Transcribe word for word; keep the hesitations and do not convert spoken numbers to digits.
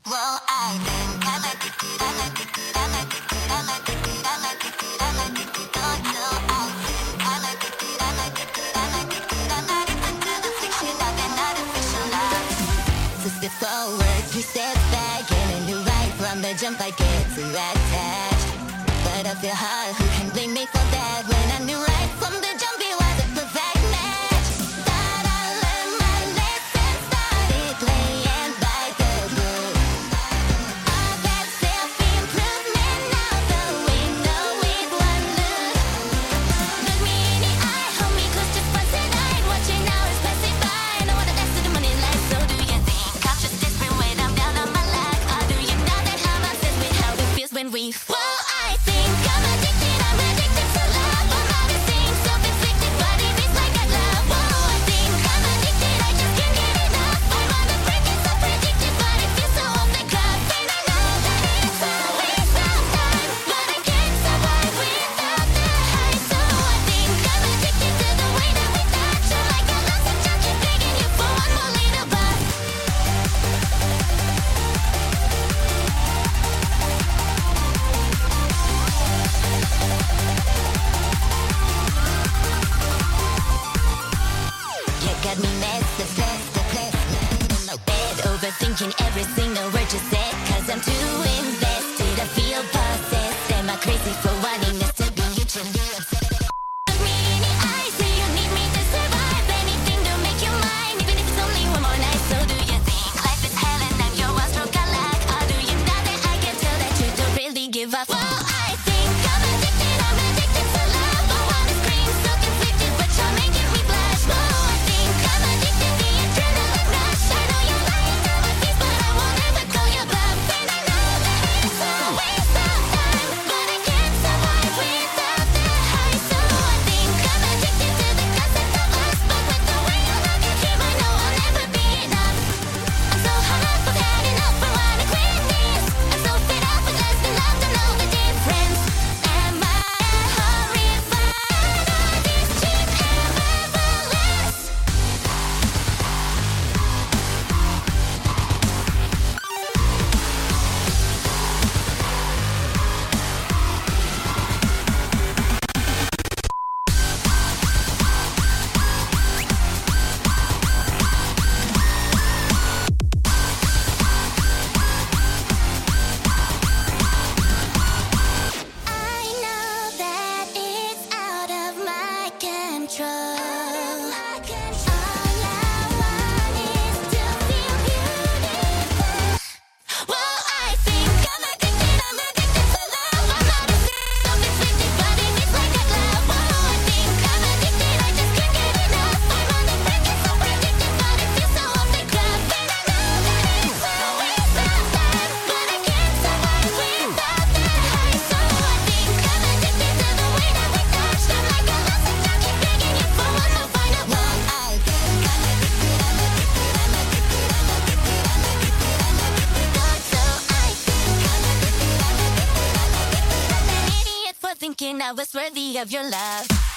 Well, I think I'm addicted, I'm addicted, I'm addicted, I'm addicted, I'm addicted, I'm addicted, don't you? I think I'm addicted, I'm addicted, I'm addicted, I'm addicted to the fiction of an artificial love. So step forward, three steps back, getting it right from the jump. I get too attached, but I feel hard. Who can blame me for that when I knew right from the jump it was a perfect match? Thought I learned my lesson, started playing by the book. All that self-improvement out the window with one look. Look me in the eye, hold me close just once a night. Watching hours passing by, I know what the rest of the money like. So do you think I'm just desperate when I'm down on my luck? Or do you know that I'm obsessed with how it feels when we fall? I think I'm addicted, I'm addicted to love. I'm all the same, self-inflicted, but it feels like I love. Whoa, I think I'm addicted, I just can't get enough. I'm on the brink, it's so predicted, but it feels so off the cuff. And I know that it's a waste of time, but I can't survive without the high. So I think I'm addicted to the way that we touch. So like a lost and junkie begging you for one more little buzz. You got me messed up, stressed up, blessed in my bed, overthinking every single word you said. Cause I'm too invested, I feel possessed. Am I crazy for wanting this to be mutually upset? Look me in the eye, say you need me to survive. Anything to make you mine, even if it's only one more night. So do you think life is hell and I'm your one stroke of luck? Or do you know that I can tell that you don't really give up? Well, I think I'm addicted, I'm addicted to love. I wanna scream, so conflicted, but you're making me blush. Oh, I think I'm addicted, the adrenaline rush. I know you're lying to my face, but I won't ever call your bluff. And I know that it's a waste of time, but I can't survive without the high. So I think I'm addicted to the concept of us, but with the way you look at him, I know I'll never be enough. I'm so hung up, I've had enough, I wanna quit this. I'm so fed up with less than love to know the difference. Am I horrified or this cheap and frivolous? I know that it's out of my control. All I want is to feel beautiful. Well, I think I'm addicted, I'm addicted to love. I'm not a self-inflicted, but it feels like I love. Whoa, I think I'm addicted, I just can't get enough. I'm on the brink, it's so predicted, but it feels so off the cuff. And I know that it's a waste of time, but I can't survive without the high. So I think I'm addicted to the way that we touch. I'm like a lost and junkie begging you for one more final buzz. I think I'm addicted, I'm addicted, I'm addicted, I'm addicted, I'm addicted, I'm addicted. So I think I'm addicted, I'm addicted, I'm addicted. I'm an idiot for thinking I was worthy of your love.